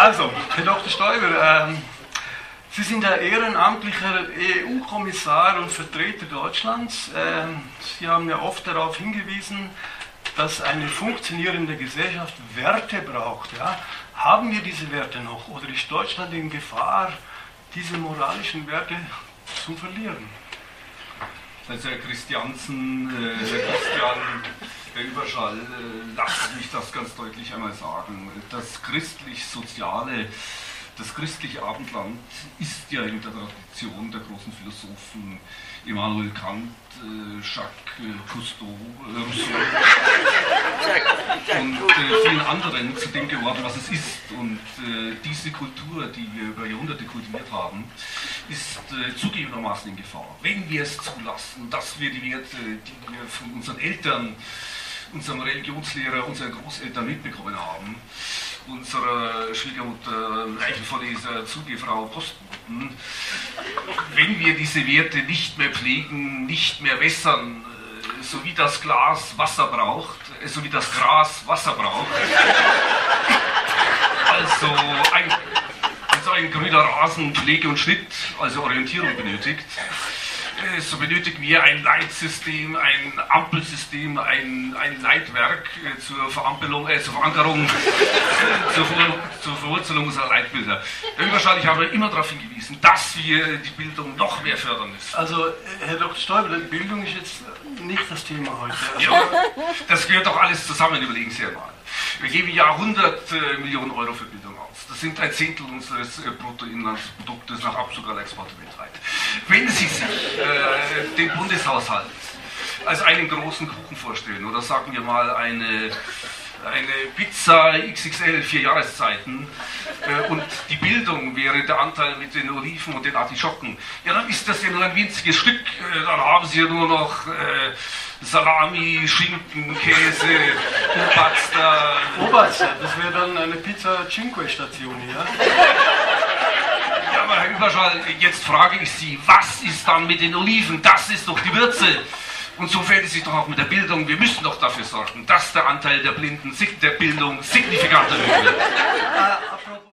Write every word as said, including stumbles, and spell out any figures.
Also, Herr Doktor Stoiber, ähm, Sie sind ja ehrenamtlicher E U-Kommissar und Vertreter Deutschlands. Ähm, Sie haben ja oft darauf hingewiesen, dass eine funktionierende Gesellschaft Werte braucht. Ja? Haben wir diese Werte noch oder ist Deutschland in Gefahr, diese moralischen Werte zu verlieren? Also Herr Christiansen, äh, Herr Christian, Herr Überschall, äh, lasst mich das ganz deutlich einmal sagen. Das christlich-soziale, das christliche Abendland ist ja in der Tradition der großen Philosophen Immanuel Kant, äh, Jacques Cousteau, äh, Rousseau und äh, vielen anderen zu dem geworden, was es ist. Und äh, diese Kultur, die wir über Jahrhunderte kultiviert haben, ist äh, zugegebenermaßen in Gefahr. Wenn wir es zulassen, dass wir die Werte, die wir von unseren Eltern, unserem Religionslehrer, unseren Großeltern mitbekommen haben, unserer Schwiegermutter, Leichenvorleser, Zugefrau, Postboten, wenn wir diese Werte nicht mehr pflegen, nicht mehr wässern, so wie das Glas Wasser braucht, so wie das Gras Wasser braucht, also ein, also ein grüner Rasen Pflege und Schnitt, also Orientierung benötigt, so benötigen wir ein Leitsystem, ein Ampelsystem, ein, ein Leitwerk äh, zur Verampelung, äh, zur Verankerung, äh, zur, Ver, zur Verwurzelung unserer Leitbilder. Herr Überschall, ich habe immer darauf hingewiesen, dass wir die Bildung noch mehr fördern müssen. Also, Herr Doktor Stoiber, Bildung ist jetzt nicht das Thema heute. Also ja, das gehört doch alles zusammen, überlegen Sie einmal. Wir geben ja hundert äh, Millionen Euro für Bildung aus. Das sind ein Zehntel unseres äh, Bruttoinlandsproduktes nach Abzug aller Exporte weltweit. Wenn Sie sich äh, den Bundeshaushalt als einen großen Kuchen vorstellen, oder sagen wir mal eine, eine Pizza X X L, vier Jahreszeiten, äh, und die Bildung wäre der Anteil mit den Oliven und den Artischocken, ja, dann ist das ja nur ein winziges Stück. Äh, dann haben Sie ja nur noch äh, Salami, Schinken, Käse, Oberster. Oberster, das wäre dann eine Pizza Cinque Station hier. Ja, aber Herr Überschall, jetzt frage ich Sie, was ist dann mit den Oliven? Das ist doch die Würze. Und so fällt es sich doch auch mit der Bildung. Wir müssen doch dafür sorgen, dass der Anteil der Blinden der Bildung signifikant erhöht wird.